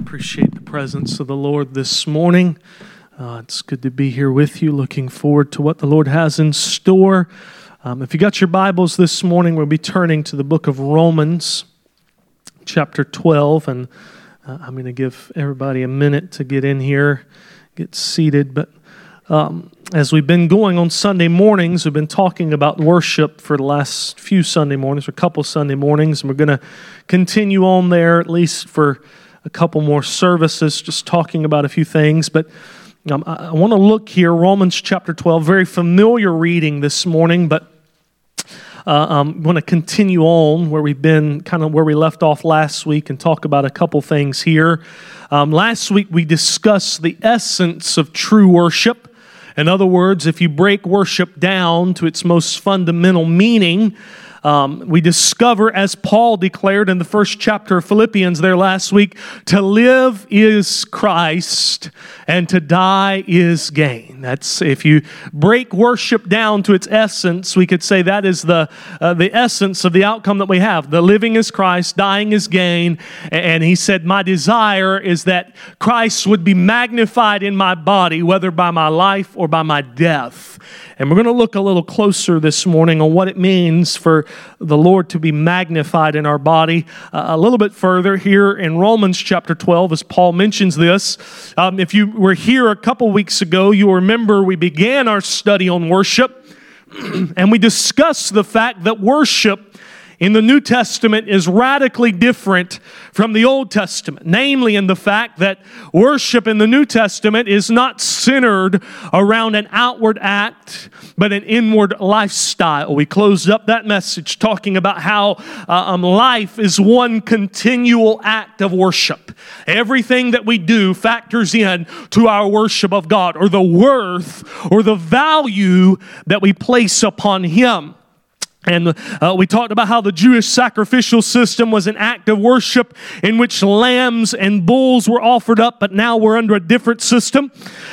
Appreciate the presence of the Lord this morning. It's good to be here with you. Looking forward to what the Lord has in store. If you got your Bibles this morning, we'll be turning to the book of Romans, chapter 12. And I'm going to give everybody a minute to get in here, get seated. But as we've been going on Sunday mornings, we've been talking about worship for the last few Sunday mornings, or a couple Sunday mornings. And we're going to continue on there, at least for a couple more services, just talking about a few things. But I want to look here, Romans chapter 12, very familiar reading this morning, but I want to continue on where we've been, kind of where we left off last week, and talk about a couple things here. Last week we discussed the essence of true worship. In other words, if you break worship down to its most fundamental meaning, we discover, as Paul declared in the first chapter of Philippians there last week, to live is Christ and to die is gain. That's, if you break worship down to its essence, we could say that is the essence of the outcome that we have. The living is Christ, dying is gain. And he said, my desire is that Christ would be magnified in my body, whether by my life or by my death. And we're going to look a little closer this morning on what it means for the Lord to be magnified in our body. A little bit further here in Romans chapter 12, as Paul mentions this. If you were here a couple weeks ago, you'll remember we began our study on worship, and we discussed the fact that worship in the New Testament is radically different from the Old Testament, namely in the fact that worship in the New Testament is not centered around an outward act, but an inward lifestyle. We closed up that message talking about how life is one continual act of worship. Everything that we do factors in to our worship of God, or the worth or the value that we place upon Him. And we talked about how the Jewish sacrificial system was an act of worship in which lambs and bulls were offered up, but now we're under a different system.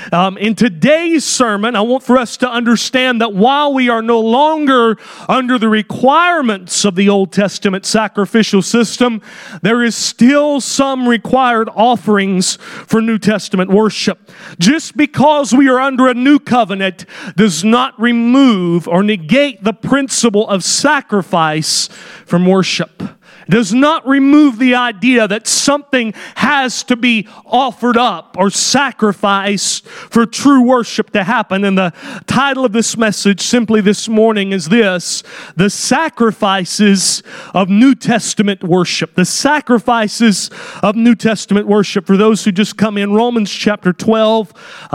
In today's sermon, I want for us to understand that while we are no longer under the requirements of the Old Testament sacrificial system, there is still some required offerings for New Testament worship. Just because we are under a new covenant does not remove or negate the principle of sacrifice from worship. It does not remove the idea that something has to be offered up or sacrificed for true worship to happen. And the title of this message simply this morning is this: the sacrifices of New Testament worship. The sacrifices of New Testament worship. For those who just come in, Romans chapter 12,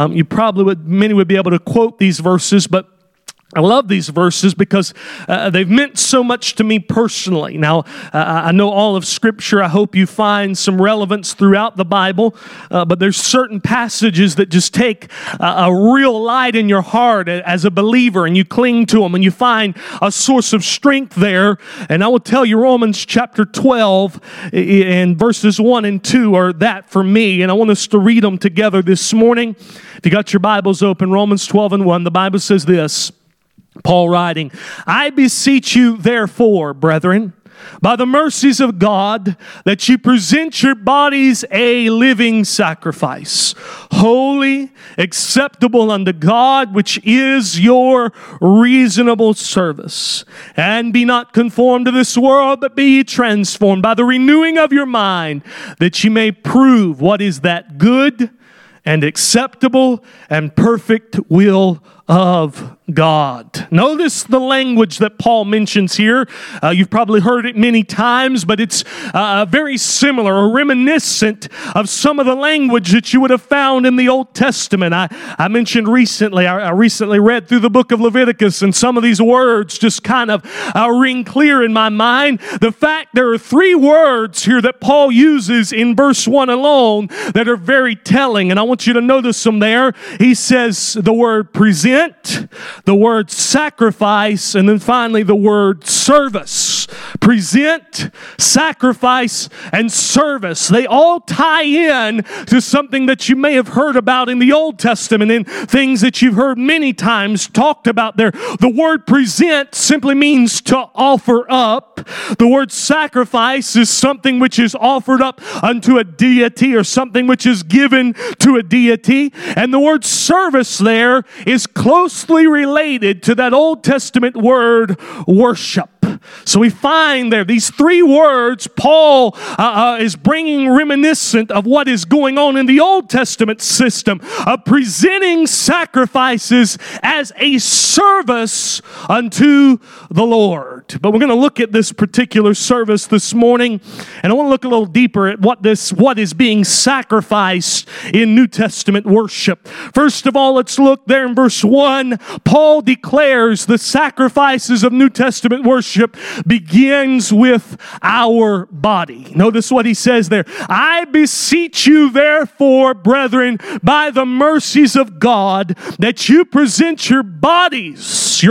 many would be able to quote these verses, but I love these verses because they've meant so much to me personally. Now, I know all of Scripture. I hope you find some relevance throughout the Bible, but there's certain passages that just take a real light in your heart as a believer, and you cling to them, and you find a source of strength there. And I will tell you, Romans chapter 12 and verses 1 and 2 are that for me, and I want us to read them together this morning. If you got your Bibles open, Romans 12 and 1, the Bible says this. Paul writing, I beseech you, therefore, brethren, by the mercies of God, that you present your bodies a living sacrifice, holy, acceptable unto God, which is your reasonable service. And be not conformed to this world, but be ye transformed by the renewing of your mind, that ye may prove what is that good and acceptable and perfect will of God. Notice the language that Paul mentions here. You've probably heard it many times, but it's very similar or reminiscent of some of the language that you would have found in the Old Testament. I mentioned recently, I recently read through the book of Leviticus, and some of these words just kind of ring clear in my mind. The fact there are 3 words here that Paul uses in verse 1 alone that are very telling, and I want you to notice them there. He says the word present, present, the word sacrifice, and then finally the word service. Present, sacrifice, and service. They all tie in to something that you may have heard about in the Old Testament and things that you've heard many times talked about there. The word present simply means to offer up. The word sacrifice is something which is offered up unto a deity or something which is given to a deity. And the word service there is closely related to that Old Testament word worship. So we find there these three words Paul is bringing reminiscent of what is going on in the Old Testament system of presenting sacrifices as a service unto the Lord. But we're going to look at this particular service this morning, and I want to look a little deeper at what is being sacrificed in New Testament worship. First of all, let's look there in verse 1. Paul declares the sacrifices of New Testament worship begins with our body. Notice what he says there. I beseech you, therefore, brethren, by the mercies of God, that you present your bodies,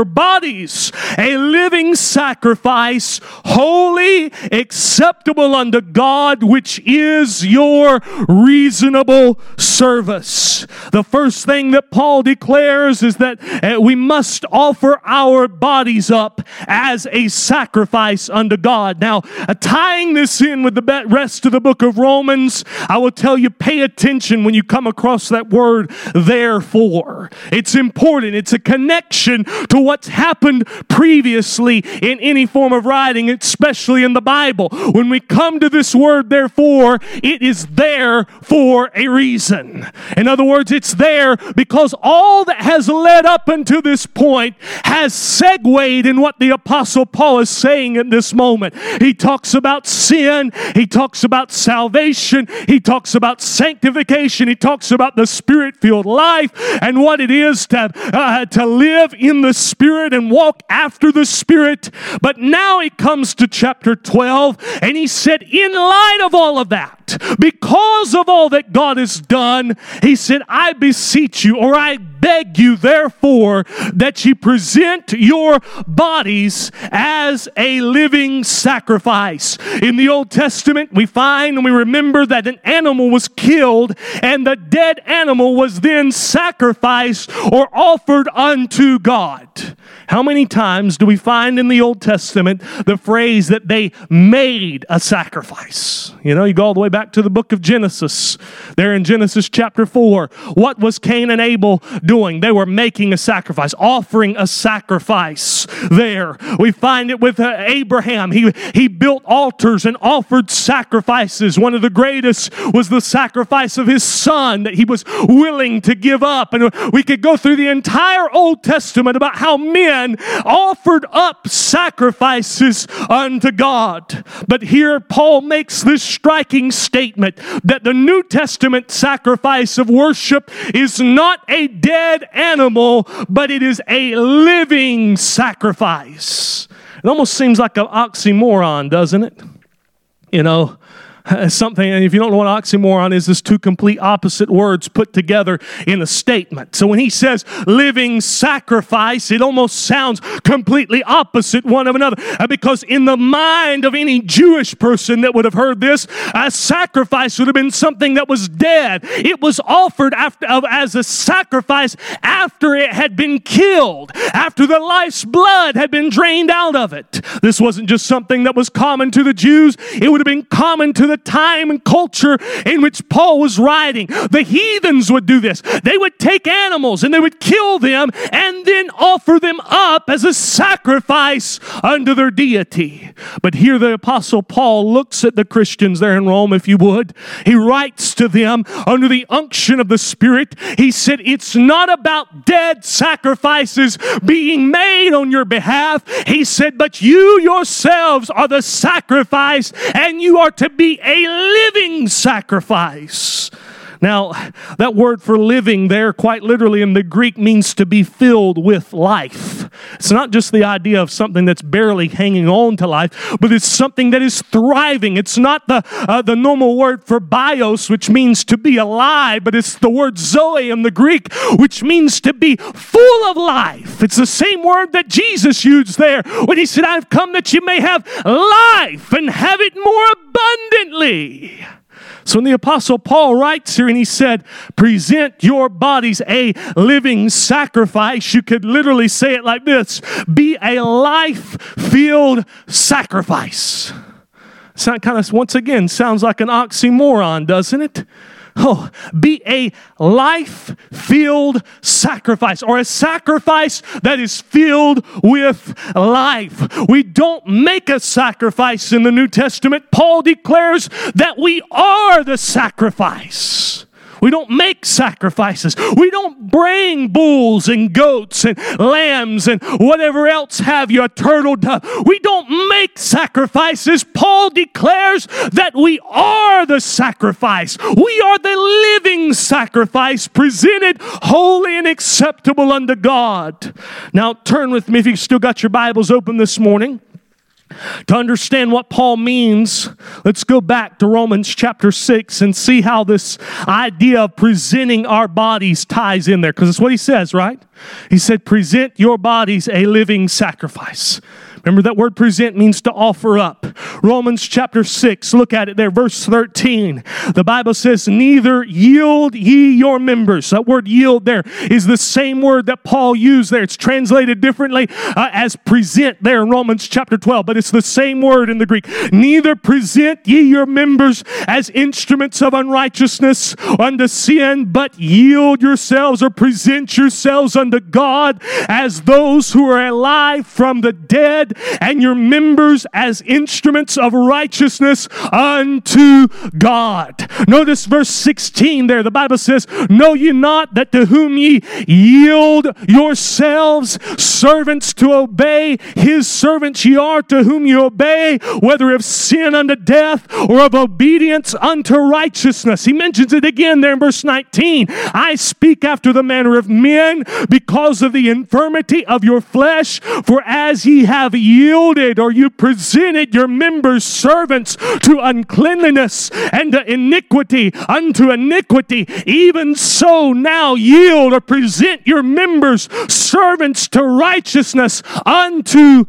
a living sacrifice, holy, acceptable unto God, which is your reasonable service. The first thing that Paul declares is that we must offer our bodies up as a sacrifice unto God. Now, tying this in with the rest of the book of Romans, I will tell you, pay attention when you come across that word, therefore. It's important. It's a connection to what's happened previously in any form of writing, especially in the Bible. When we come to this word, therefore, it is there for a reason. In other words, it's there because all that has led up until this point has segued in what the Apostle Paul is saying in this moment. He talks about sin. He talks about salvation. He talks about sanctification. He talks about the Spirit-filled life and what it is to live in the Spirit and walk after the Spirit. But now he comes to chapter 12, and he said, in light of all of that, because of all that God has done, he said, I beseech you, or I beg you, therefore, that you present your bodies as a living sacrifice. In the Old Testament, we find and we remember that an animal was killed, and the dead animal was then sacrificed or offered unto God. How many times do we find in the Old Testament the phrase that they made a sacrifice? You know, you go all the way back to the book of Genesis. There in Genesis chapter 4, what was Cain and Abel doing? They were making a sacrifice, offering a sacrifice there. We find it with Abraham. He built altars and offered sacrifices. One of the greatest was the sacrifice of his son that he was willing to give up. And we could go through the entire Old Testament about how men offered up sacrifices unto God. But here Paul makes this striking statement that the New Testament sacrifice of worship is not a dead animal, but it is a living sacrifice. It almost seems like an oxymoron, doesn't it? You know, something, and if you don't know what oxymoron is, it's two complete opposite words put together in a statement. So when he says living sacrifice, it almost sounds completely opposite one of another. Because in the mind of any Jewish person that would have heard this, a sacrifice would have been something that was dead. It was offered as a sacrifice after it had been killed, after the life's blood had been drained out of it. This wasn't just something that was common to the Jews. It would have been common to the time and culture in which Paul was writing. The heathens would do this. They would take animals and they would kill them and then offer them up as a sacrifice unto their deity. But here the Apostle Paul looks at the Christians there in Rome, if you would. He writes to them under the unction of the Spirit. He said, it's not about dead sacrifices being made on your behalf. He said, but you yourselves are the sacrifice, and you are to be a living sacrifice. Now, that word for living there, quite literally in the Greek, means to be filled with life. It's not just the idea of something that's barely hanging on to life, but it's something that is thriving. It's not the normal word for bios, which means to be alive, but it's the word zoe in the Greek, which means to be full of life. It's the same word that Jesus used there when he said, I've come that you may have life and have it more abundantly. So when the Apostle Paul writes here and he said, present your bodies a living sacrifice, you could literally say it like this: be a life-filled sacrifice. It's not kind of, once again, sounds like an oxymoron, doesn't it? Oh, be a life-filled sacrifice, or a sacrifice that is filled with life. We don't make a sacrifice in the New Testament. Paul declares that we are the sacrifice. We don't make sacrifices. We don't bring bulls and goats and lambs and whatever else have you, a turtle dove. We don't make sacrifices. Paul declares that we are the sacrifice. We are the living sacrifice presented holy and acceptable unto God. Now turn with me, if you've still got your Bibles open this morning, to understand what Paul means. Let's go back to Romans chapter 6 and see how this idea of presenting our bodies ties in there. Because it's what he says, right? He said, present your bodies a living sacrifice. Remember, that word present means to offer up. Romans chapter 6, look at it there, verse 13. The Bible says, neither yield ye your members. That word yield there is the same word that Paul used there. It's translated differently as present there in Romans chapter 12, but it's the same word in the Greek. Neither present ye your members as instruments of unrighteousness unto sin, but yield yourselves or present yourselves unto God as those who are alive from the dead, and your members as instruments of righteousness unto God. Notice verse 16 there. The Bible says, know ye not that to whom ye yield yourselves servants to obey, his servants ye are to whom ye obey, whether of sin unto death or of obedience unto righteousness. He mentions it again there in verse 19. I speak after the manner of men because of the infirmity of your flesh, for as ye have yielded, or you presented your members servants to uncleanliness and to iniquity unto iniquity, even so now yield or present your members servants to righteousness unto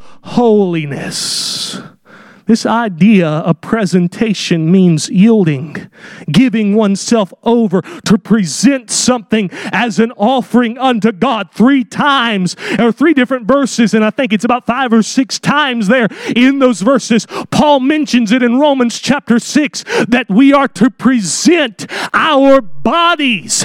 holiness. This idea of presentation means yielding, giving oneself over to present something as an offering unto God. 3 times, or 3 different verses, and I think it's about 5 or 6 times there in those verses. Paul mentions it in Romans chapter 6 that we are to present our bodies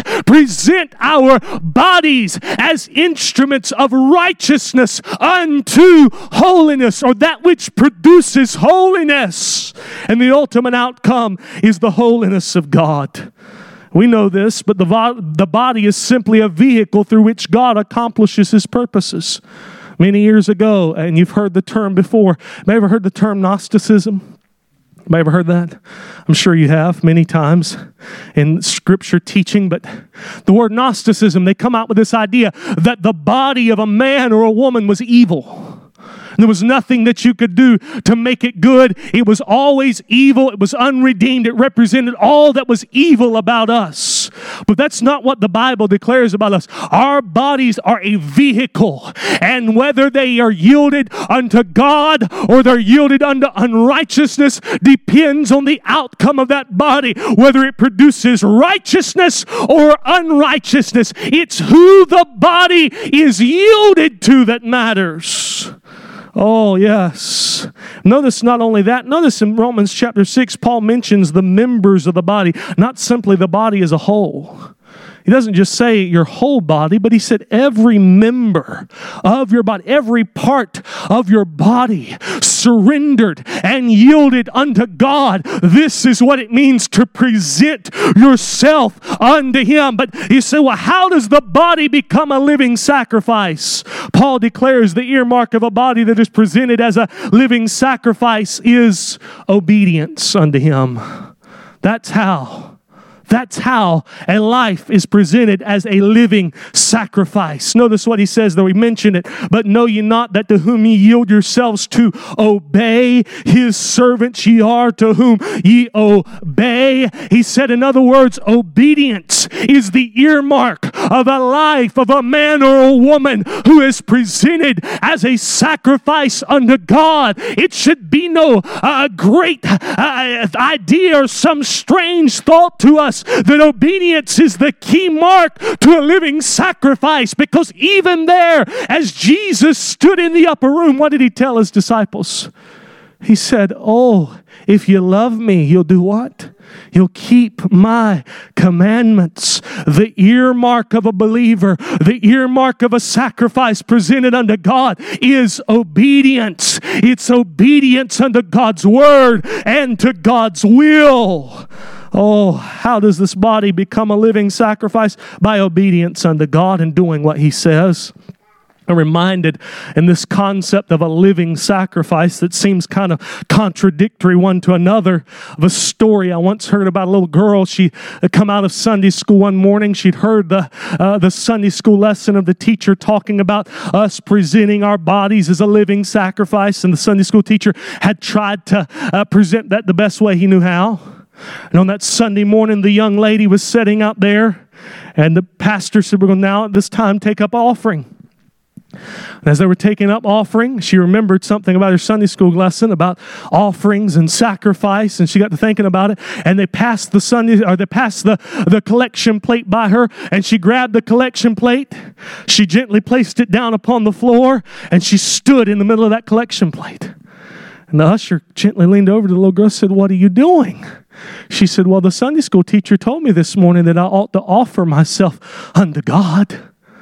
as instruments of righteousness unto holiness, or that which produces holiness. And the ultimate outcome is the holiness of God. We know this, but the body is simply a vehicle through which God accomplishes his purposes. Many years ago, and you've heard the term before, have you ever heard the term Gnosticism? Have you ever heard that? I'm sure you have many times in scripture teaching, but the word Gnosticism, they come out with this idea that the body of a man or a woman was evil. There was nothing that you could do to make it good. It was always evil. It was unredeemed. It represented all that was evil about us. But that's not what the Bible declares about us. Our bodies are a vehicle, and whether they are yielded unto God or they're yielded unto unrighteousness depends on the outcome of that body, whether it produces righteousness or unrighteousness. It's who the body is yielded to that matters. Oh, yes. Notice not only that, notice in Romans chapter 6, Paul mentions the members of the body, not simply the body as a whole. He doesn't just say your whole body, but he said every member of your body, every part of your body surrendered and yielded unto God. This is what it means to present yourself unto him. But you say, well, how does the body become a living sacrifice? Paul declares the earmark of a body that is presented as a living sacrifice is obedience unto him. That's That's how a life is presented as a living sacrifice. Notice what he says, though he mentioned it. But know ye not that to whom ye yield yourselves to obey, his servants ye are, to whom ye obey. He said, in other words, obedience is the earmark of a life of a man or a woman who is presented as a sacrifice unto God. It should be no great idea or some strange thought to us that obedience is the key mark to a living sacrifice, because even there, as Jesus stood in the upper room, what did he tell his disciples? He said, oh, if you love me, you'll do what? You'll keep my commandments. The earmark of a believer, the earmark of a sacrifice presented unto God is obedience. It's obedience unto God's word and to God's will. Oh, how does this body become a living sacrifice? By obedience unto God and doing what he says. I'm reminded in this concept of a living sacrifice that seems kind of contradictory one to another of a story I once heard about a little girl. She had come out of Sunday school one morning. She'd heard the Sunday school lesson of the teacher talking about us presenting our bodies as a living sacrifice, and the Sunday school teacher had tried to present that the best way he knew how. And on that Sunday morning, the young lady was sitting out there, and the pastor said, we're going to now at this time take up offering. And as they were taking up offering, she remembered something about her Sunday school lesson about offerings and sacrifice, and she got to thinking about it. And they passed the collection plate by her, and she grabbed the collection plate. She gently placed it down upon the floor, and she stood in the middle of that collection plate. And the usher gently leaned over to the little girl and said, "What are you doing?" She said, "Well, the Sunday school teacher told me this morning that I ought to offer myself unto God."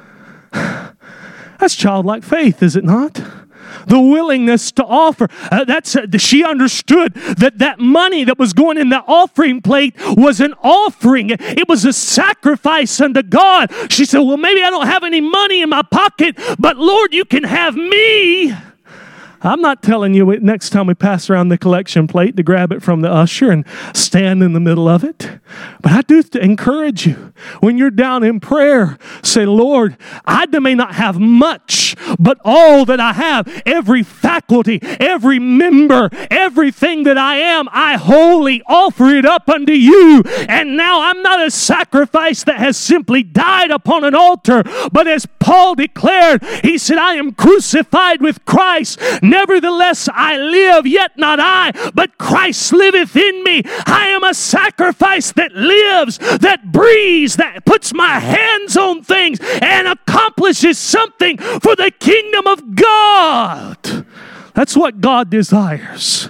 That's childlike faith, is it not? The willingness to offer. She understood that money that was going in the offering plate was an offering. It was a sacrifice unto God. She said, well, maybe I don't have any money in my pocket, but Lord, you can have me. I'm not telling you next time we pass around the collection plate to grab it from the usher and stand in the middle of it. But I do encourage you, when you're down in prayer, say, Lord, I may not have much, but all that I have, every faculty, every member, everything that I am, I wholly offer it up unto you. And now I'm not a sacrifice that has simply died upon an altar, but as Paul declared, he said, I am crucified with Christ. Nevertheless, I live, yet not I, but Christ liveth in me. I am a sacrifice that lives, that breathes, that puts my hands on things and accomplishes something for the kingdom of God. That's what God desires.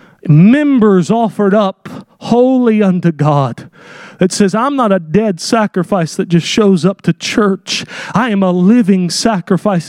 Members offered up wholly unto God. It says, I'm not a dead sacrifice that just shows up to church. I am a living sacrifice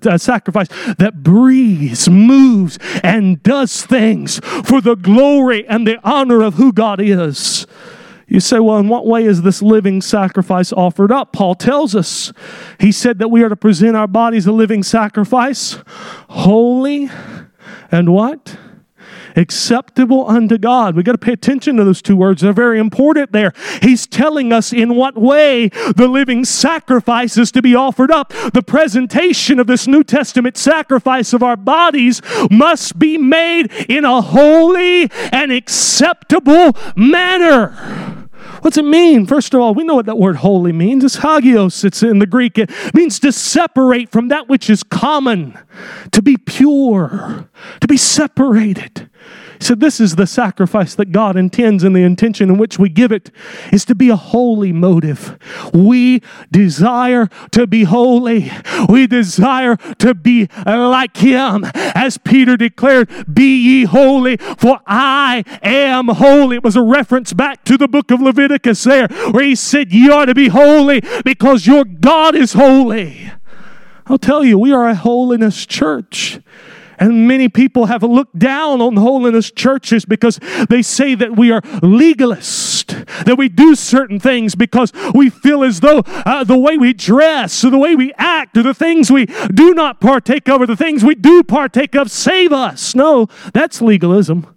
that breathes, moves, and does things for the glory and the honor of who God is. You say, well, in what way is this living sacrifice offered up? Paul tells us. He said that we are to present our bodies a living sacrifice, holy, and what? Acceptable unto God. We've got to pay attention to those two words. They're very important there. He's telling us in what way the living sacrifice is to be offered up. The presentation of this New Testament sacrifice of our bodies must be made in a holy and acceptable manner. What's it mean? First of all, we know what that word holy means. It's hagios. It's in the Greek. It means to separate from that which is common, to be pure, to be separated. So this is the sacrifice that God intends, and the intention in which we give it is to be a holy motive. We desire to be holy. We desire to be like Him. As Peter declared, be ye holy, for I am holy. It was a reference back to the book of Leviticus there, where he said, ye are to be holy because your God is holy. I'll tell you, we are a holiness church. And many people have looked down on holiness churches because they say that we are legalist, that we do certain things because we feel as though the way we dress or the way we act or the things we do not partake of or the things we do partake of save us. No, that's legalism.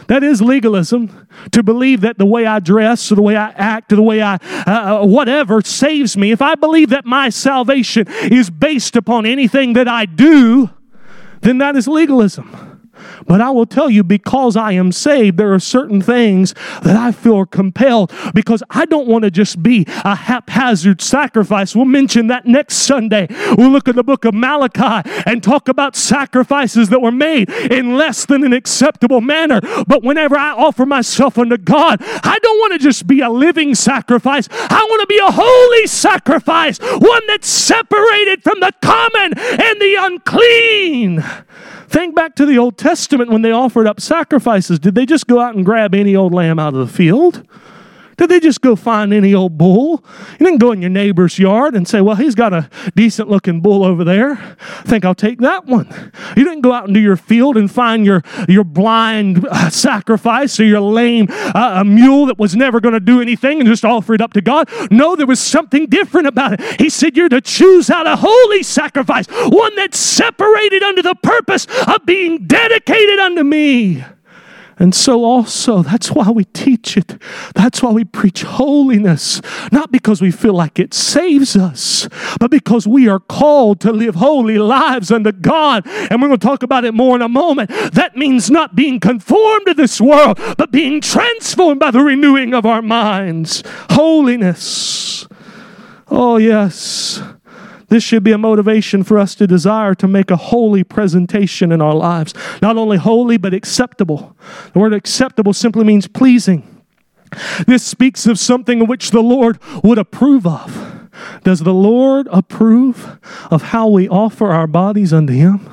That is legalism, to believe that the way I dress or the way I act or the way I whatever saves me. If I believe that my salvation is based upon anything that I do, then that is legalism. But I will tell you, because I am saved, there are certain things that I feel compelled, because I don't want to just be a haphazard sacrifice. We'll mention that next Sunday. We'll look at the book of Malachi and talk about sacrifices that were made in less than an acceptable manner. But whenever I offer myself unto God, I don't want to just be a living sacrifice. I want to be a holy sacrifice, one that's separated from the common and the unclean. Think back to the Old Testament when they offered up sacrifices. Did they just go out and grab any old lamb out of the field? Did they just go find any old bull? You didn't go in your neighbor's yard and say, well, he's got a decent looking bull over there. I think I'll take that one. You didn't go out into your field and find your blind sacrifice or your lame a mule that was never going to do anything and just offer it up to God. No, there was something different about it. He said, you're to choose out a holy sacrifice, one that's separated unto the purpose of being dedicated unto me. And so also, that's why we teach it. That's why we preach holiness. Not because we feel like it saves us, but because we are called to live holy lives unto God. And we're going to talk about it more in a moment. That means not being conformed to this world, but being transformed by the renewing of our minds. Holiness. Oh, yes. This should be a motivation for us to desire to make a holy presentation in our lives. Not only holy, but acceptable. The word acceptable simply means pleasing. This speaks of something in which the Lord would approve of. Does the Lord approve of how we offer our bodies unto Him?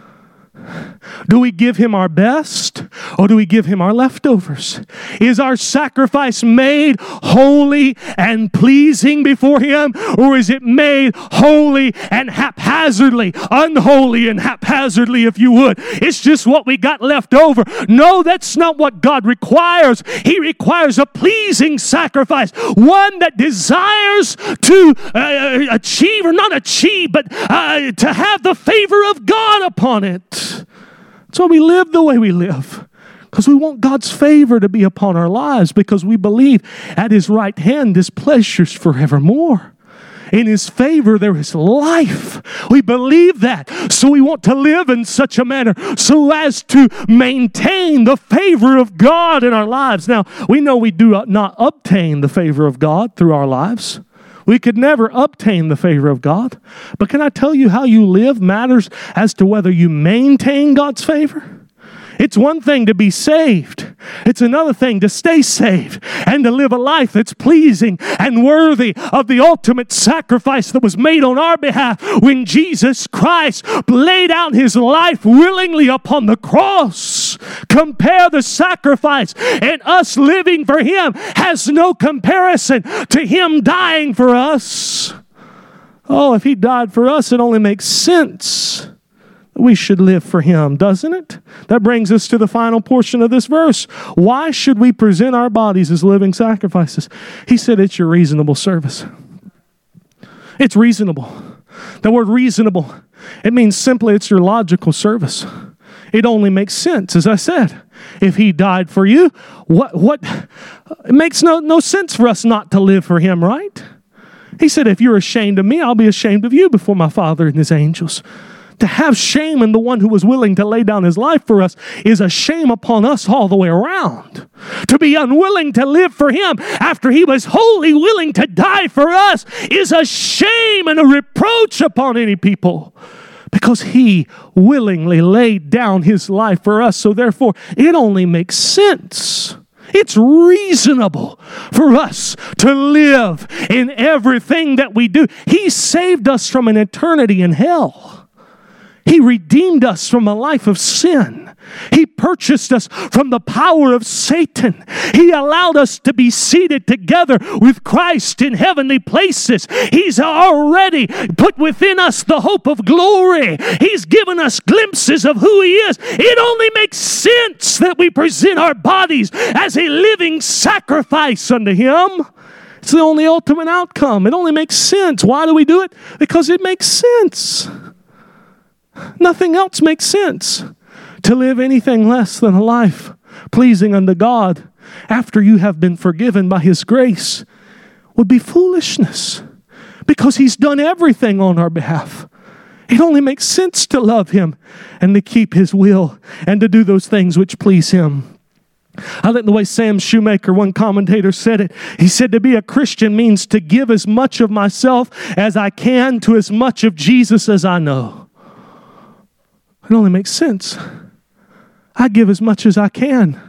Do we give Him our best, or do we give Him our leftovers? Is our sacrifice made holy and pleasing before Him, or is it made holy and haphazardly, unholy and haphazardly, if you would? It's just what we got left over. No, that's not what God requires. He requires a pleasing sacrifice, one that desires to achieve, or not achieve, but to have the favor of God upon it. That's why we live the way we live, because we want God's favor to be upon our lives, because we believe at His right hand is pleasures forevermore. In His favor there is life. We believe that. So we want to live in such a manner so as to maintain the favor of God in our lives. Now, we know we do not obtain the favor of God through our lives. We could never obtain the favor of God. But can I tell you, how you live matters as to whether you maintain God's favor? It's one thing to be saved. It's another thing to stay saved and to live a life that's pleasing and worthy of the ultimate sacrifice that was made on our behalf when Jesus Christ laid out His life willingly upon the cross. Compare the sacrifice, and us living for Him has no comparison to Him dying for us. Oh, if He died for us, it only makes sense we should live for Him, doesn't it? That brings us to the final portion of this verse. Why should we present our bodies as living sacrifices? He said it's your reasonable service. It's reasonable. The word reasonable, it means simply it's your logical service. It only makes sense, as I said. If He died for you, what? It makes no sense for us not to live for Him, right? He said, if you're ashamed of me, I'll be ashamed of you before my Father and His angels. To have shame in the one who was willing to lay down His life for us is a shame upon us all the way around. To be unwilling to live for Him after He was wholly willing to die for us is a shame and a reproach upon any people, because He willingly laid down His life for us. So therefore, it only makes sense. It's reasonable for us to live in everything that we do. He saved us from an eternity in hell. He redeemed us from a life of sin. He purchased us from the power of Satan. He allowed us to be seated together with Christ in heavenly places. He's already put within us the hope of glory. He's given us glimpses of who He is. It only makes sense that we present our bodies as a living sacrifice unto Him. It's the only ultimate outcome. It only makes sense. Why do we do it? Because it makes sense. Nothing else makes sense. To live anything less than a life pleasing unto God, after you have been forgiven by His grace, would be foolishness, because He's done everything on our behalf. It only makes sense to love Him and to keep His will and to do those things which please Him. I like the way Sam Shoemaker, one commentator, said it. He said, to be a Christian means to give as much of myself as I can to as much of Jesus as I know. It only makes sense. I give as much as I can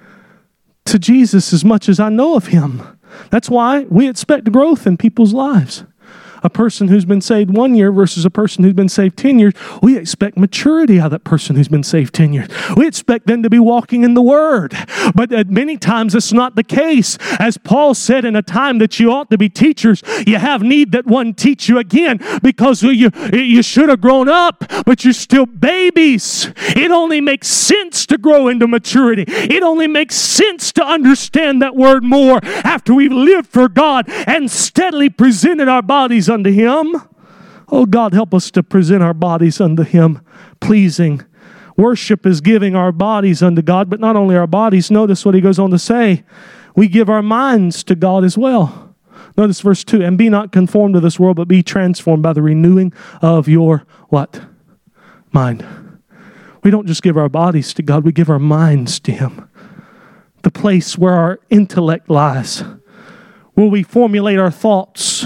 to Jesus as much as I know of Him. That's why we expect growth in people's lives. A person who's been saved 1 year versus a person who's been saved 10 years, we expect maturity out of that person who's been saved 10 years. We expect them to be walking in the Word. But many times it's not the case. As Paul said, in a time that you ought to be teachers, you have need that one teach you again, because you should have grown up, but you're still babies. It only makes sense to grow into maturity. It only makes sense to understand that Word more after we've lived for God and steadily presented our bodies unto Him. Oh, God, help us to present our bodies unto Him pleasing. Worship is giving our bodies unto God, but not only our bodies. Notice what he goes on to say. We give our minds to God as well. Notice verse 2. And be not conformed to this world, but be transformed by the renewing of your what? Mind. We don't just give our bodies to God, we give our minds to Him. The place where our intellect lies, where we formulate our thoughts,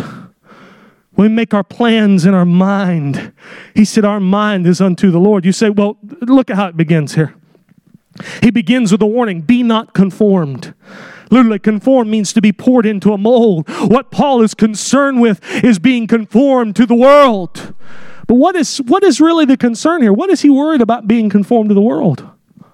we make our plans in our mind. He said our mind is unto the Lord. You say, well, look at how it begins here. He begins with a warning, be not conformed. Literally, conform means to be poured into a mold. What Paul is concerned with is being conformed to the world. But what is really the concern here? What is he worried about being conformed to the world?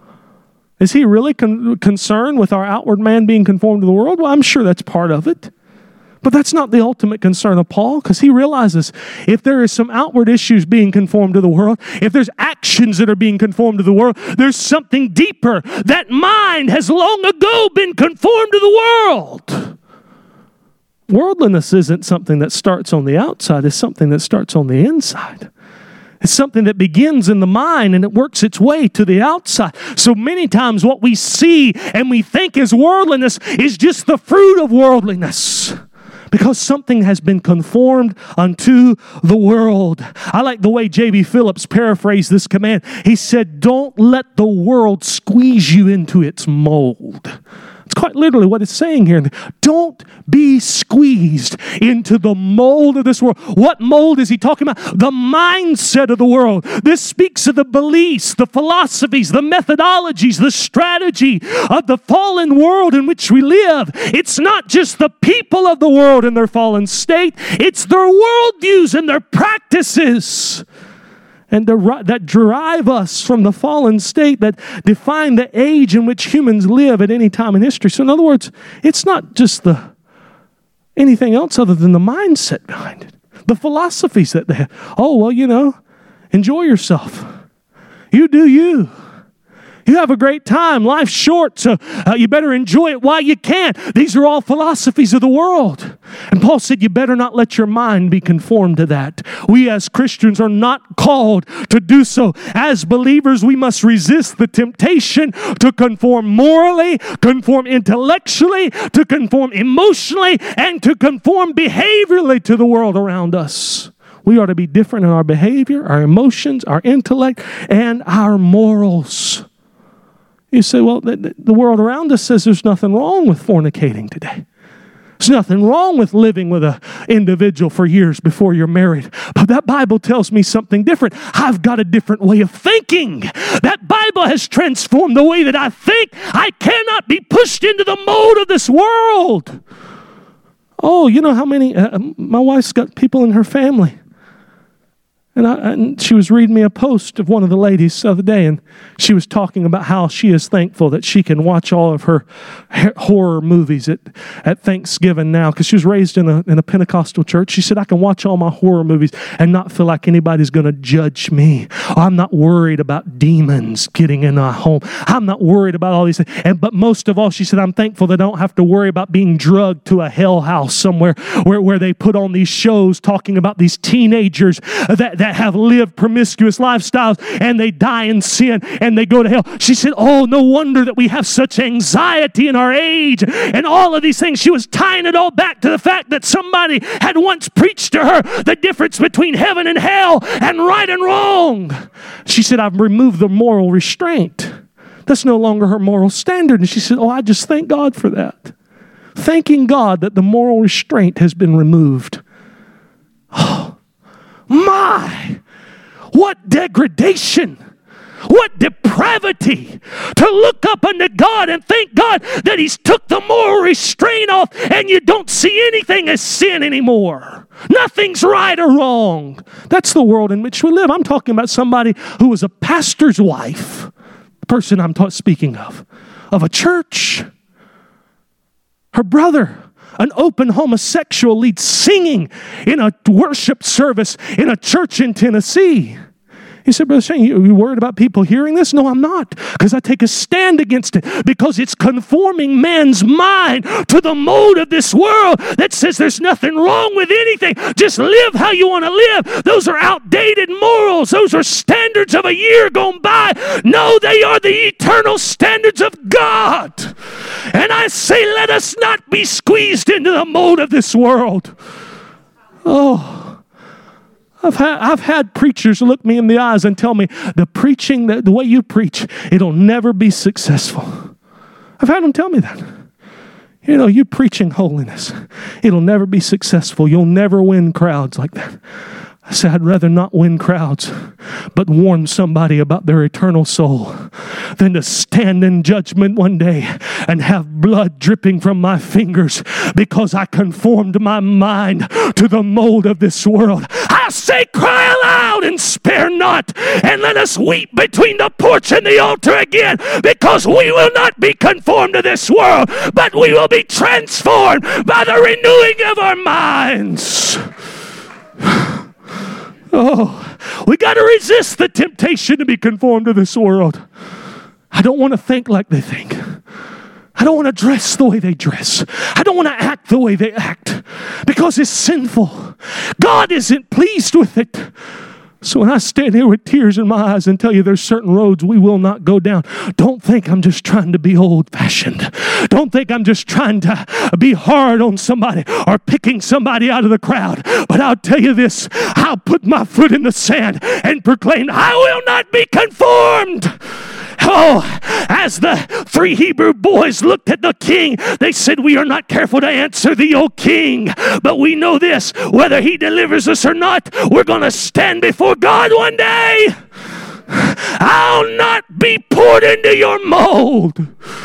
Is he really concerned with our outward man being conformed to the world? Well, I'm sure that's part of it. But that's not the ultimate concern of Paul, because he realizes if there is some outward issues being conformed to the world, if there's actions that are being conformed to the world, there's something deeper. That mind has long ago been conformed to the world. Worldliness isn't something that starts on the outside. It's something that starts on the inside. It's something that begins in the mind and it works its way to the outside. So many times what we see and we think is worldliness is just the fruit of worldliness, because something has been conformed unto the world. I like the way J.B. Phillips paraphrased this command. He said, don't let the world squeeze you into its mold. It's quite literally what it's saying here. Don't be squeezed into the mold of this world. What mold is he talking about? The mindset of the world. This speaks of the beliefs, the philosophies, the methodologies, the strategy of the fallen world in which we live. It's not just the people of the world in their fallen state. It's their worldviews and their practices, and that drive us from the fallen state, that define the age in which humans live at any time in history. So in other words, it's not just anything else other than the mindset behind it. The philosophies that they have. Oh, well, enjoy yourself. You do you. You have a great time. Life's short, so you better enjoy it while you can. These are all philosophies of the world. And Paul said, you better not let your mind be conformed to that. We as Christians are not called to do so. As believers, we must resist the temptation to conform morally, conform intellectually, to conform emotionally, and to conform behaviorally to the world around us. We are to be different in our behavior, our emotions, our intellect, and our morals. You say, well, the world around us says there's nothing wrong with fornicating today. There's nothing wrong with living with an individual for years before you're married. But that Bible tells me something different. I've got a different way of thinking. That Bible has transformed the way that I think. I cannot be pushed into the mold of this world. Oh, you know how many, my wife's got people in her family. And she was reading me a post of one of the ladies the other day, and she was talking about how she is thankful that she can watch all of her horror movies at Thanksgiving now, because she was raised in a Pentecostal church. She said, I can watch all my horror movies and not feel like anybody's going to judge me. I'm not worried about demons getting in my home. I'm not worried about all these things. But most of all, she said, I'm thankful that I don't have to worry about being drugged to a hell house somewhere where they put on these shows talking about these teenagers that that have lived promiscuous lifestyles and they die in sin and they go to hell. She said, oh, no wonder that we have such anxiety in our age and all of these things. She was tying it all back to the fact that somebody had once preached to her the difference between heaven and hell and right and wrong. She said, I've removed the moral restraint. That's no longer her moral standard. And she said, oh, I just thank God for that. Thanking God that the moral restraint has been removed. Oh, my! What degradation! What depravity to look up unto God and thank God that He's took the moral restraint off and you don't see anything as sin anymore. Nothing's right or wrong. That's the world in which we live. I'm talking about somebody who was a pastor's wife, the person I'm speaking of a church. Her brother, an open homosexual, leads singing in a worship service in a church in Tennessee. He said, Brother Shane, you worried about people hearing this? No, I'm not, because I take a stand against it, because it's conforming man's mind to the mold of this world that says there's nothing wrong with anything. Just live how you want to live. Those are outdated morals. Those are standards of a year gone by. No, they are the eternal standards of God. And I say, let us not be squeezed into the mold of this world. Oh, I've had preachers look me in the eyes and tell me the preaching, the way you preach, it'll never be successful. I've had them tell me that. You know, you preaching holiness, it'll never be successful. You'll never win crowds like that. I say, I'd rather not win crowds, but warn somebody about their eternal soul than to stand in judgment one day and have blood dripping from my fingers because I conformed my mind to the mold of this world. I say, cry aloud and spare not, and let us weep between the porch and the altar again, because we will not be conformed to this world, but we will be transformed by the renewing of our minds. Oh, we got to resist the temptation to be conformed to this world. I don't want to think like they think. I don't want to dress the way they dress. I don't want to act the way they act because it's sinful. God isn't pleased with it. So when I stand here with tears in my eyes and tell you there's certain roads we will not go down, don't think I'm just trying to be old-fashioned. Don't think I'm just trying to be hard on somebody or picking somebody out of the crowd. But I'll tell you this, I'll put my foot in the sand and proclaim, I will not be conformed. Oh, as the 3 Hebrew boys looked at the king, they said, we are not careful to answer thee, O king. But we know this, whether he delivers us or not, we're going to stand before God one day. I'll not be poured into your mold.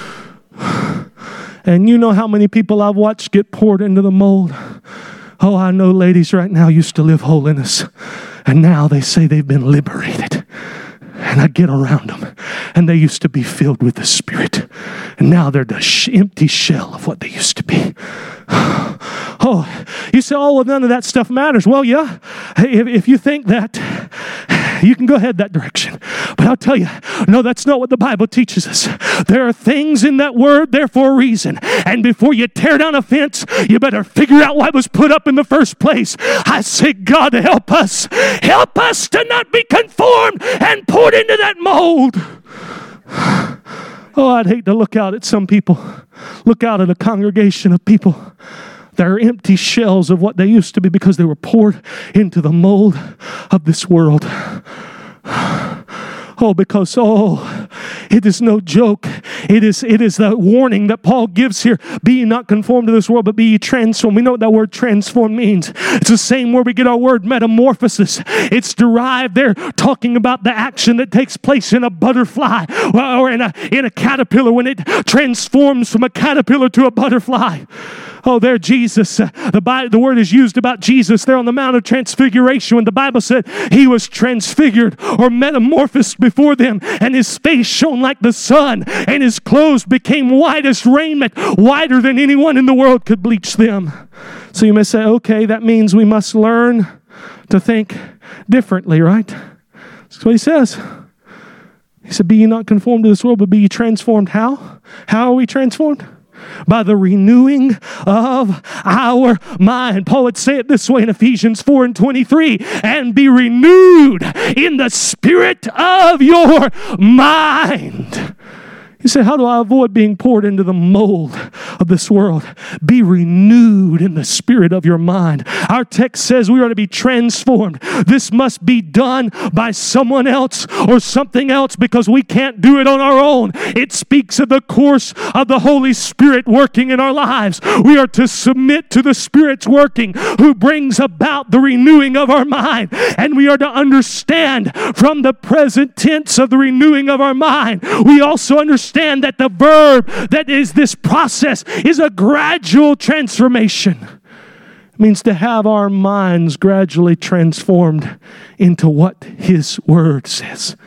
And you know how many people I've watched get poured into the mold? Oh, I know ladies right now used to live holiness, and now they say they've been liberated. And I get around them, and they used to be filled with the Spirit. And now they're the empty shell of what they used to be. Oh, you say, oh, well, none of that stuff matters. Well, yeah, if you think that, you can go ahead that direction. But I'll tell you, no, that's not what the Bible teaches us. There are things in that word there for a reason. And before you tear down a fence, you better figure out why it was put up in the first place. I say, God, help us. Help us to not be conformed and poured into that mold. Oh, I'd hate to look out at some people, look out at a congregation of people that are empty shells of what they used to be because they were poured into the mold of this world. Oh, because, it is no joke. It is the warning that Paul gives here. Be ye not conformed to this world, but be ye transformed. We know what that word transform means. It's the same where we get our word metamorphosis. It's derived there talking about the action that takes place in a butterfly or in a caterpillar when it transforms from a caterpillar to a butterfly. Oh, there Jesus, the word is used about Jesus there on the Mount of Transfiguration when the Bible said he was transfigured or metamorphosed before them, and his face shone like the sun, and his clothes became white as raiment, whiter than anyone in the world could bleach them. So you may say, okay, that means we must learn to think differently, right? That's what he says. He said, be ye not conformed to this world, but be ye transformed. How? How are we transformed? By the renewing of our mind. Paul would say it this way in Ephesians 4:23, and be renewed in the spirit of your mind. You say, how do I avoid being poured into the mold of this world? Be renewed in the spirit of your mind. Our text says we are to be transformed. This must be done by someone else or something else because we can't do it on our own. It speaks of the course of the Holy Spirit working in our lives. We are to submit to the Spirit's working who brings about the renewing of our mind. And we are to understand from the present tense of the renewing of our mind. We also understand that the verb that is this process is a gradual transformation. It means to have our minds gradually transformed into what His Word says.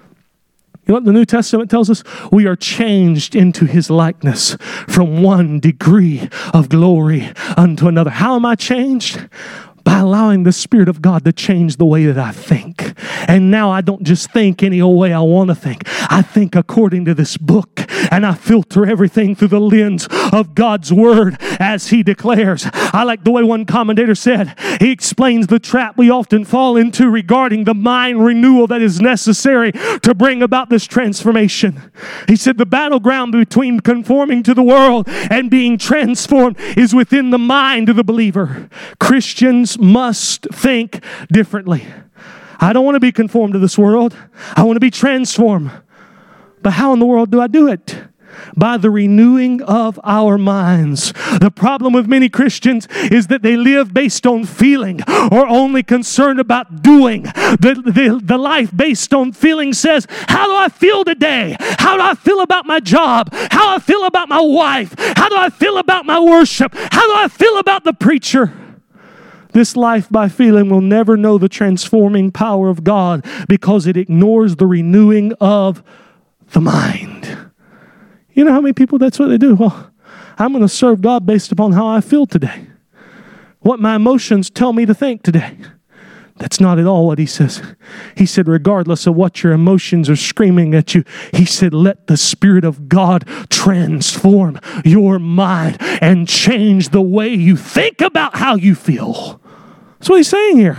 You know what the New Testament tells us? We are changed into His likeness from one degree of glory unto another. How am I changed? By allowing the Spirit of God to change the way that I think. And now I don't just think any old way I want to think. I think according to this book, and I filter everything through the lens of God's Word as He declares. I like the way one commentator said, he explains the trap we often fall into regarding the mind renewal that is necessary to bring about this transformation. He said the battleground between conforming to the world and being transformed is within the mind of the believer. Christians must think differently. I don't want to be conformed to this world. I want to be transformed. But how in the world do I do it? By the renewing of our minds. The problem with many Christians is that they live based on feeling or only concerned about doing. The life based on feeling says, how do I feel today? How do I feel about my job? How do I feel about my wife? How do I feel about my worship? How do I feel about the preacher? This life by feeling will never know the transforming power of God because it ignores the renewing of the mind. You know how many people that's what they do? Well, I'm going to serve God based upon how I feel today. What my emotions tell me to think today. That's not at all what He says. He said, regardless of what your emotions are screaming at you, He said, let the Spirit of God transform your mind and change the way you think about how you feel. That's what He's saying here.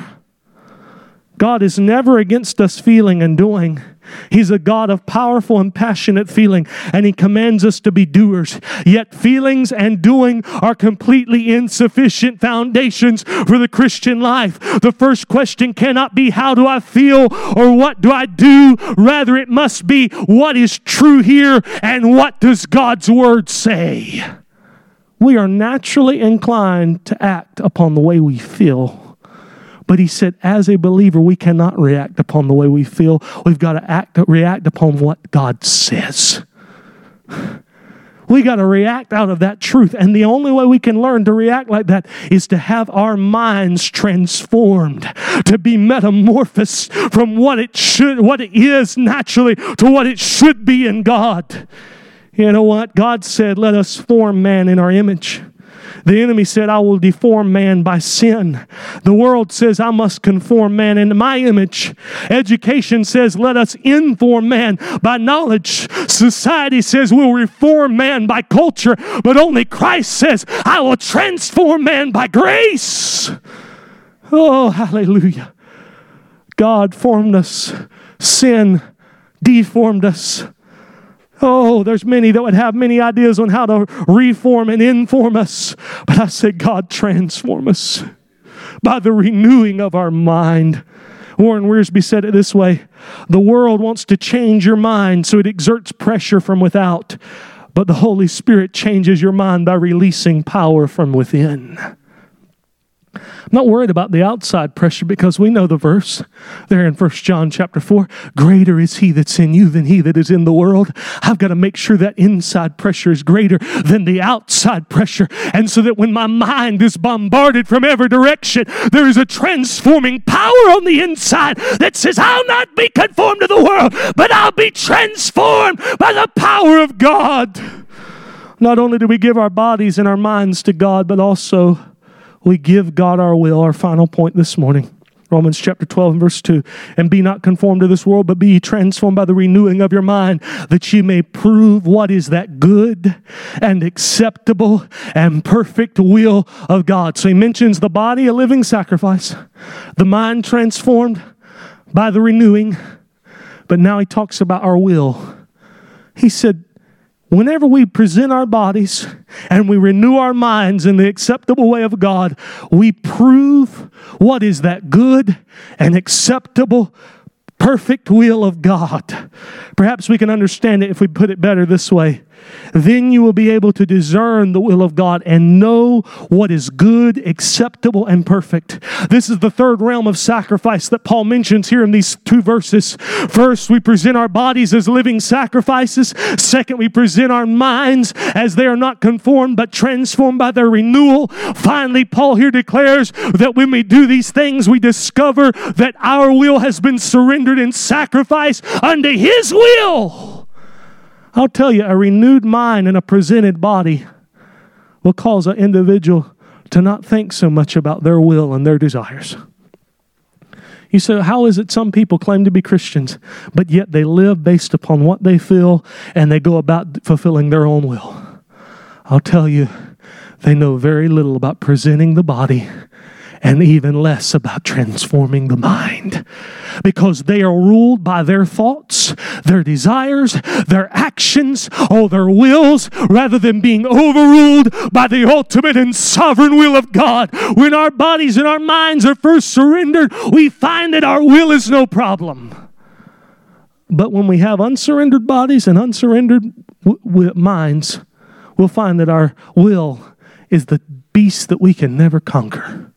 God is never against us feeling and doing. He's a God of powerful and passionate feeling, and He commands us to be doers. Yet feelings and doing are completely insufficient foundations for the Christian life. The first question cannot be, how do I feel or what do I do? Rather, it must be, what is true here and what does God's Word say? We are naturally inclined to act upon the way we feel. But He said, as a believer, we cannot react upon the way we feel. We've got to react upon what God says. We got to react out of that truth. And the only way we can learn to react like that is to have our minds transformed, to be metamorphosed from what it is naturally to what it should be in God. You know what? God said, let us form man in our image. The enemy said, I will deform man by sin. The world says, I must conform man into my image. Education says, let us inform man by knowledge. Society says, we'll reform man by culture. But only Christ says, I will transform man by grace. Oh, hallelujah. God formed us. Sin deformed us. Oh, there's many that would have many ideas on how to reform and inform us. But I said, God, transform us by the renewing of our mind. Warren Wiersbe said it this way: the world wants to change your mind, so it exerts pressure from without. But the Holy Spirit changes your mind by releasing power from within. I'm not worried about the outside pressure because we know the verse there in 1 John chapter 4. Greater is He that's in you than he that is in the world. I've got to make sure that inside pressure is greater than the outside pressure. And so that when my mind is bombarded from every direction, there is a transforming power on the inside that says, I'll not be conformed to the world, but I'll be transformed by the power of God. Not only do we give our bodies and our minds to God, but also we give God our will, our final point this morning. Romans chapter 12 and verse 2. And be not conformed to this world, but be ye transformed by the renewing of your mind, that ye may prove what is that good and acceptable and perfect will of God. So he mentions the body, a living sacrifice, the mind transformed by the renewing, but now he talks about our will. He said, whenever we present our bodies and we renew our minds in the acceptable way of God, we prove what is that good and acceptable, perfect will of God. Perhaps we can understand it if we put it better this way. Then you will be able to discern the will of God and know what is good, acceptable, and perfect. This is the third realm of sacrifice that Paul mentions here in these two verses. First, we present our bodies as living sacrifices. Second, we present our minds as they are not conformed but transformed by their renewal. Finally, Paul here declares that when we do these things, we discover that our will has been surrendered in sacrifice unto His will. I'll tell you, a renewed mind and a presented body will cause an individual to not think so much about their will and their desires. You say, how is it some people claim to be Christians, but yet they live based upon what they feel and they go about fulfilling their own will? I'll tell you, they know very little about presenting the body and even less about transforming the mind, because they are ruled by their thoughts, their desires, their actions, or their wills, rather than being overruled by the ultimate and sovereign will of God. When our bodies and our minds are first surrendered, we find that our will is no problem. But when we have unsurrendered bodies and unsurrendered minds, we'll find that our will is the beast that we can never conquer.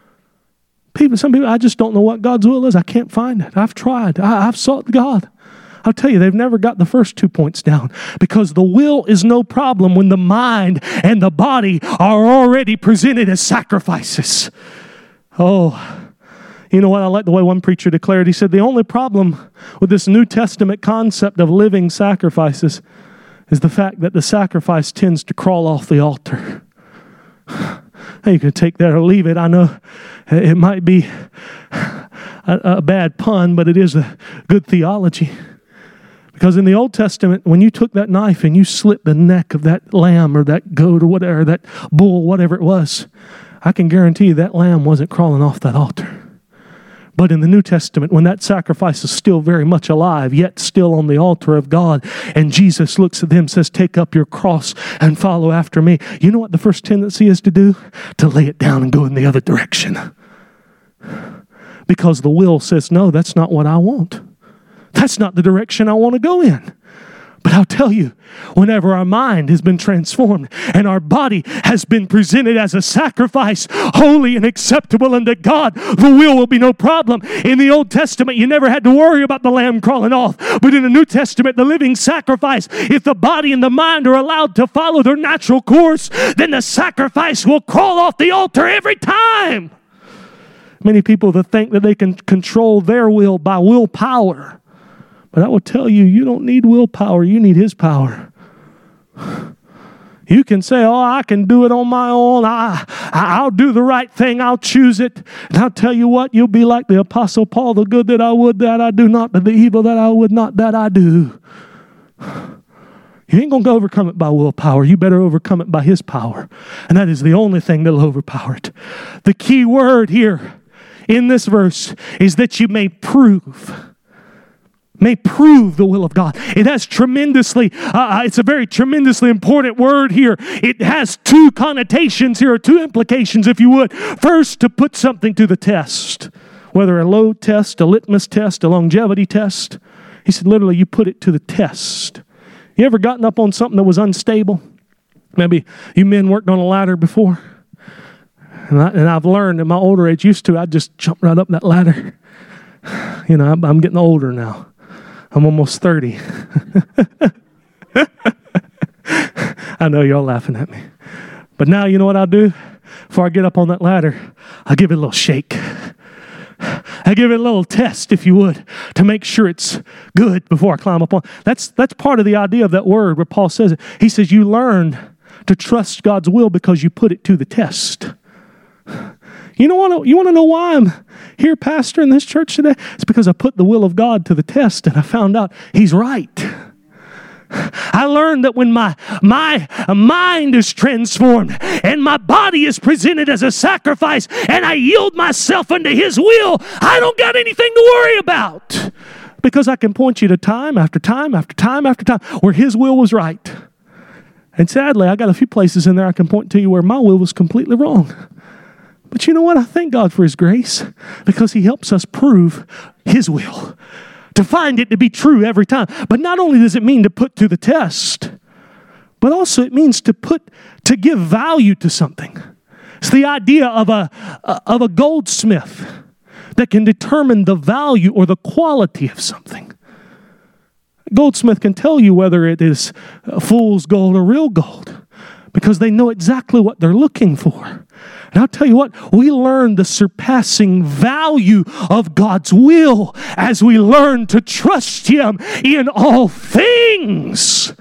Some people, I just don't know what God's will is. I can't find it. I've tried. I've sought God. I'll tell you, they've never got the first 2 points down, because the will is no problem when the mind and the body are already presented as sacrifices. Oh, you know what? I like the way one preacher declared. He said, the only problem with this New Testament concept of living sacrifices is the fact that the sacrifice tends to crawl off the altar. You can take that or leave it. I know it might be a bad pun, but it is a good theology. Because in the Old Testament, when you took that knife and you slit the neck of that lamb or that goat or whatever, that bull, whatever it was, I can guarantee you that lamb wasn't crawling off that altar. But in the New Testament, when that sacrifice is still very much alive, yet still on the altar of God, and Jesus looks at them and says, take up your cross and follow after me. You know what the first tendency is to do? To lay it down and go in the other direction. Because the will says, no, that's not what I want. That's not the direction I want to go in. But I'll tell you, whenever our mind has been transformed and our body has been presented as a sacrifice, holy and acceptable unto God, the will be no problem. In the Old Testament, you never had to worry about the lamb crawling off. But in the New Testament, the living sacrifice, if the body and the mind are allowed to follow their natural course, then the sacrifice will crawl off the altar every time. Many people that think that they can control their will by willpower. But I will tell you, you don't need willpower. You need His power. You can say, oh, I can do it on my own. I'll do the right thing. I'll choose it. And I'll tell you what, you'll be like the Apostle Paul, the good that I would, that I do not, but the evil that I would not, that I do. You ain't going to overcome it by willpower. You better overcome it by His power. And that is the only thing that'll overpower it. The key word here in this verse is that you may prove the will of God. It has it's a very tremendously important word here. It has two connotations here, or two implications, if you would. First, to put something to the test, whether a load test, a litmus test, a longevity test. He said, literally, you put it to the test. You ever gotten up on something that was unstable? Maybe you men worked on a ladder before. And I've learned in my older age, I'd just jump right up that ladder. You know, I'm getting older now. I'm almost 30. I know y'all laughing at me. But now you know what I'll do? Before I get up on that ladder, I'll give it a little shake. I give it a little test, if you would, to make sure it's good before I climb up on. That's part of the idea of that word where Paul says it. He says you learn to trust God's will because you put it to the test. You want to know why I'm here, pastor, in this church today? It's because I put the will of God to the test and I found out He's right. I learned that when my mind is transformed and my body is presented as a sacrifice and I yield myself unto His will, I don't got anything to worry about. Because I can point you to time after time after time after time where His will was right. And sadly, I got a few places in there I can point to you where my will was completely wrong. But you know what? I thank God for His grace because He helps us prove His will. To find it to be true every time. But not only does it mean to put to the test, but also it means to give value to something. It's the idea of a goldsmith that can determine the value or the quality of something. A goldsmith can tell you whether it is fool's gold or real gold because they know exactly what they're looking for. And I'll tell you what, we learn the surpassing value of God's will as we learn to trust Him in all things.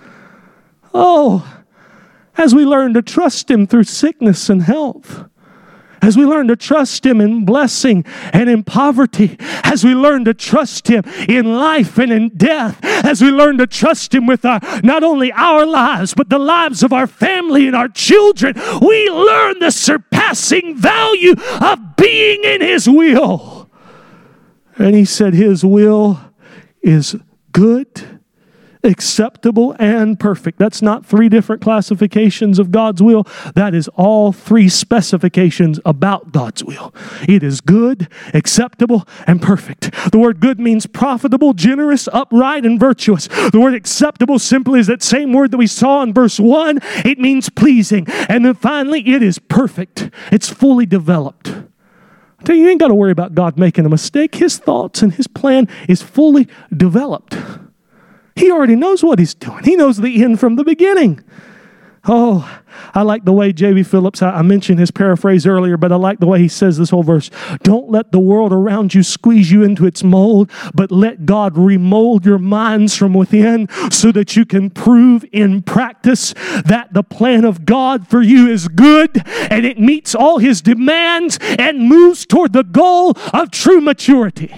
Oh, as we learn to trust Him through sickness and health. As we learn to trust Him in blessing and in poverty. As we learn to trust Him in life and in death. As we learn to trust Him with not only our lives, but the lives of our family and our children. We learn the surpassing value of being in His will. And He said His will is good, acceptable, and perfect. That's not three different classifications of God's will. That is all three specifications about God's will. It is good, acceptable, and perfect. The word good means profitable, generous, upright, and virtuous. The word acceptable simply is that same word that we saw in verse 1. It means pleasing. And then finally, it is perfect. It's fully developed. I tell you, you ain't got to worry about God making a mistake. His thoughts and His plan is fully developed. He already knows what He's doing. He knows the end from the beginning. Oh, I like the way J.B. Phillips, I mentioned his paraphrase earlier, but I like the way he says this whole verse. Don't let the world around you squeeze you into its mold, but let God remold your minds from within so that you can prove in practice that the plan of God for you is good and it meets all His demands and moves toward the goal of true maturity.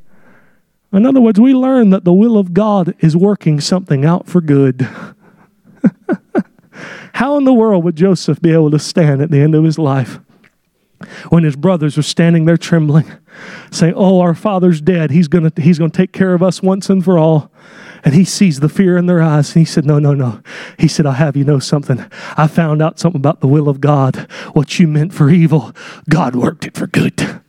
In other words, we learn that the will of God is working something out for good. How in the world would Joseph be able to stand at the end of his life when his brothers were standing there trembling, saying, "Oh, our father's dead. He's going to take care of us once and for all." And he sees the fear in their eyes. And he said, no. He said, "I'll have you know something. I found out something about the will of God. What you meant for evil, God worked it for good."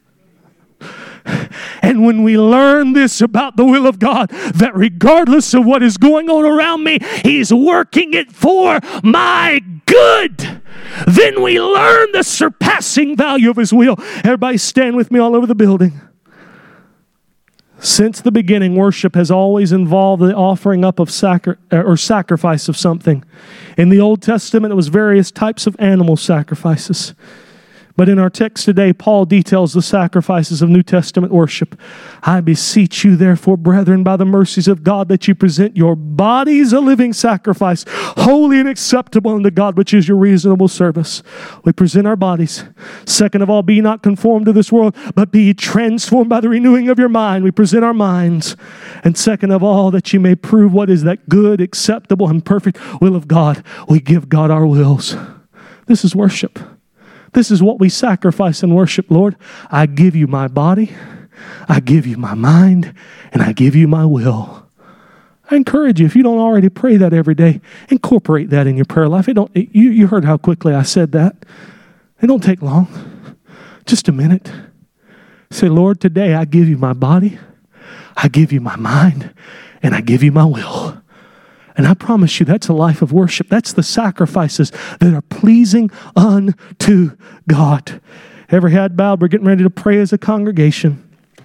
And when we learn this about the will of God, that regardless of what is going on around me, He's working it for my good, then we learn the surpassing value of His will. Everybody stand with me all over the building. Since the beginning, worship has always involved the offering up of sacrifice of something. In the Old Testament, it was various types of animal sacrifices. But in our text today, Paul details the sacrifices of New Testament worship. "I beseech you, therefore, brethren, by the mercies of God, that you present your bodies a living sacrifice, holy and acceptable unto God, which is your reasonable service." We present our bodies. Second of all, be not conformed to this world, but be transformed by the renewing of your mind. We present our minds. And second of all, that you may prove what is that good, acceptable, and perfect will of God. We give God our wills. This is worship. This is what we sacrifice in worship, Lord. I give you my body, I give you my mind, and I give you my will. I encourage you, if you don't already pray that every day, incorporate that in your prayer life. You heard how quickly I said that. It don't take long. Just a minute. Say, "Lord, today I give you my body, I give you my mind, and I give you my will." And I promise you, that's a life of worship. That's the sacrifices that are pleasing unto God. Every head bowed, we're getting ready to pray as a congregation.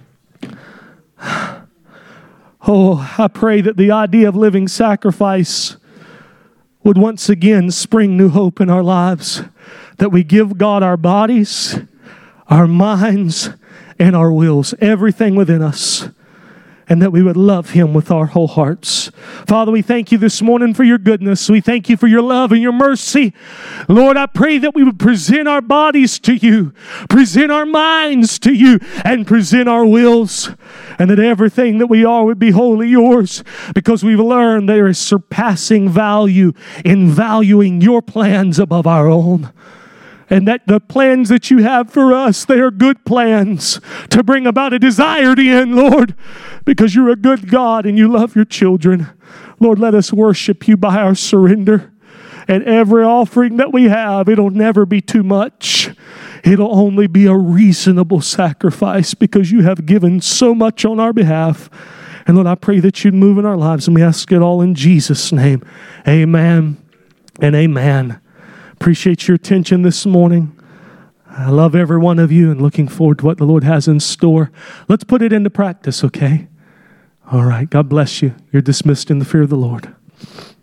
Oh, I pray that the idea of living sacrifice would once again spring new hope in our lives. That we give God our bodies, our minds, and our wills. Everything within us. and that we would love Him with our whole hearts. Father, we thank you this morning for your goodness. We thank you for your love and your mercy. Lord, I pray that we would present our bodies to you, present our minds to you, and present our wills, and that everything that we are would be wholly yours, because we've learned there is surpassing value in valuing your plans above our own. And that the plans that you have for us, they are good plans to bring about a desired end, Lord, because you're a good God and you love your children. Lord, let us worship you by our surrender. And every offering that we have, it'll never be too much. It'll only be a reasonable sacrifice, because you have given so much on our behalf. And Lord, I pray that you'd move in our lives, and we ask it all in Jesus' name. Amen and amen. Appreciate your attention this morning. I love every one of you and looking forward to what the Lord has in store. Let's put it into practice, okay? All right. God bless you. You're dismissed in the fear of the Lord.